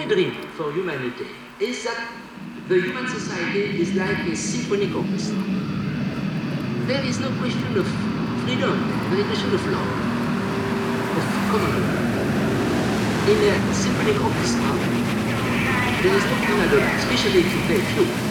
dream for humanity is that the human society is like a symphonic orchestra. There is no question of freedom, there is a question of love, of common love. In a symphonic orchestra, there is no analog, especially if you play flute.